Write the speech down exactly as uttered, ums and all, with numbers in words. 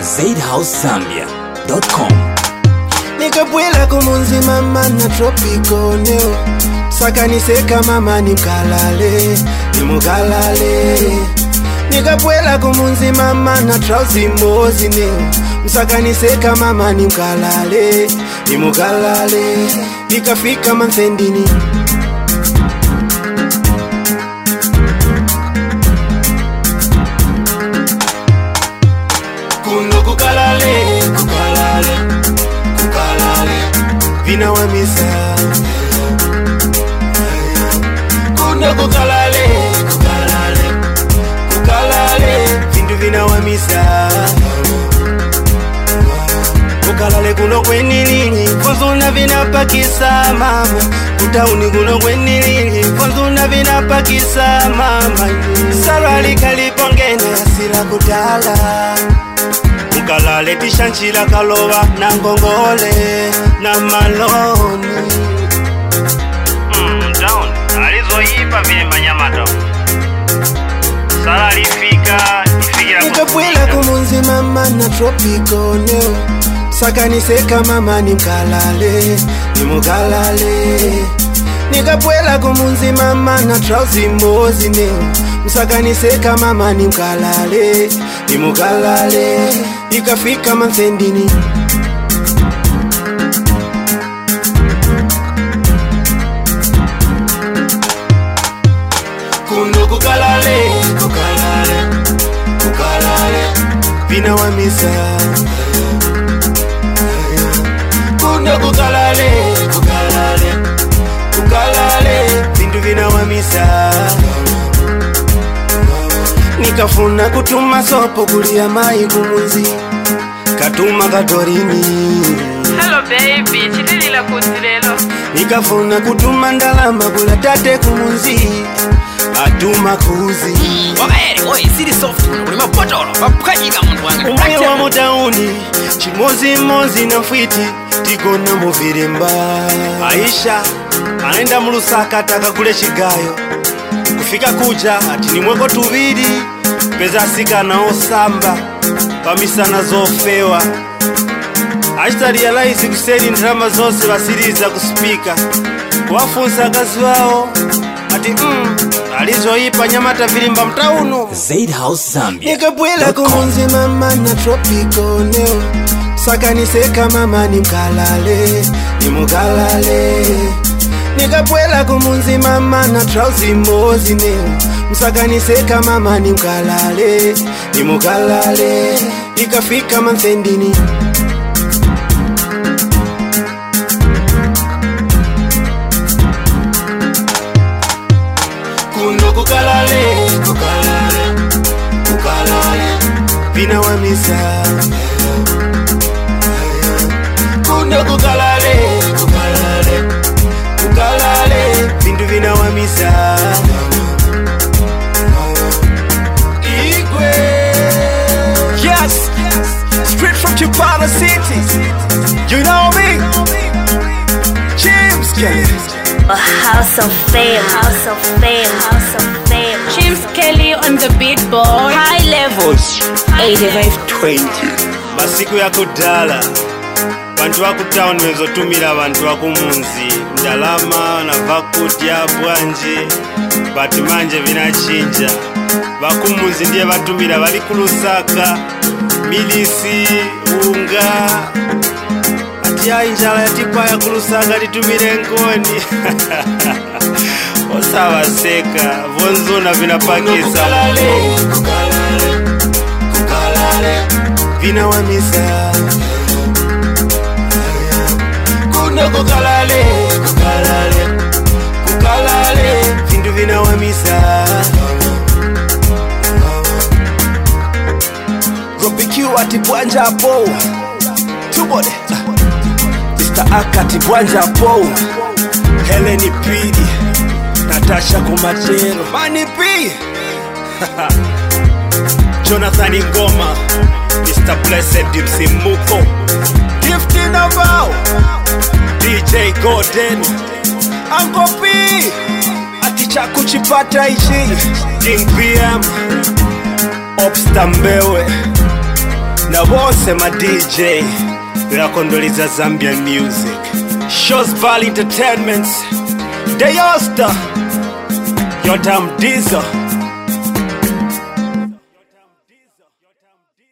zaid house zambia dot com. Nikapwela kumunzi mama na tropico neo saka niseka mama nimkalale nimukalale. Nikapwela kumunzi mama na trauzi mozi neo msaka niseka mama nimkalale nimukalale. Nikafika Manzendini kuno kukalale kukalale kukalale vina wa misa kuno kukalale kukalale kukalale vindu vina wa misa kukalale kuno kwenilini fonzuna vina pakisa mama kutauni kuno kwenilini fonzuna vina pakisa mama sarali kalipongena sila kutala kukalale tishanchila kaloba na ngongole na maloni mm, down alizoipa vile manyamato sala lifika ifikira nikapwela kumunzi mama na tropico neo saka niseka mama nimkalale nimukalale. Nikapwela kumunzi mama na trauzi mozi neo msaka niseka mama nimkalale nimukalale. Nikafika Manzendini kuno kukalale kukalale kukalale vina wa misa kuno kukalale kukalale kukalale vindu vina wa misa. Nikafuna kutuma sopo kulia mai kumunzi katuma katorini hello baby chitilila kutirelo. Nikafuna kutuma ndalama kula tate kumunzi atuma kuzi Wakaere, oi, siri soft, ulima potolo, wapukajika mundu wangu. umwe wa mutauni chimozi mozi na mfiti tikona muvirimba. Aisha anaenda mulusaka taka kule Chigayo kufika kuja ati nimweko tuviri peza sika na osamba pamisana zofewa. Ashita realize kuseli ndrama zose basiriza kuspika wafunza kazi wao ati mm, alizoipa nyamata vilimba mtaunu zaid house zambia. Nikapwela kumunzi mama na tropico neo saka niseka mama nimkalale nimukalale. Nikapwela kumunzi mama na trauzi mozi neo msaka niseka mama nimkalale nimukalale. Nikafika Manzendini kuno kukalale kukalale kukalale vina wa misa kuno kukalale kukalale kukalale vindu vina wa misa. Igwe yes straight from Chipala City, you know me James Kelly. A house of fame, house of fame, house of fame. James Kelly on the beat boy. High levels, eighty-five twenty. Masiku ya kudala bantu wa kutown wezotumira bantu wa kumunzi ndalama na vakudya bwanje batu manje vinachinja bakumunzi ndiye batumira bali kulusaka milisi unga ati ainjala yatipaya kulusaka litumire ngoni osawa seka vonzona vinapakisa kukalale kukalale kukalale vina wa misa kuno kukalale kukalale kukalale vindu vina wa misa. Robikiu ati bwanja po tubode Mister Akati bwanja po Heleni P Natasha Kumachero Mani P Jonathan Ngoma Mister Blessed Dipsy Muko Gifty Navao D J Gordon Uncle P Aticha kuchipata ishi King P M Obsta Mbewe na na bose ma D J yakondoliza Zambian music. Showsball Entertainments, Deyosta, Yotam Diesel.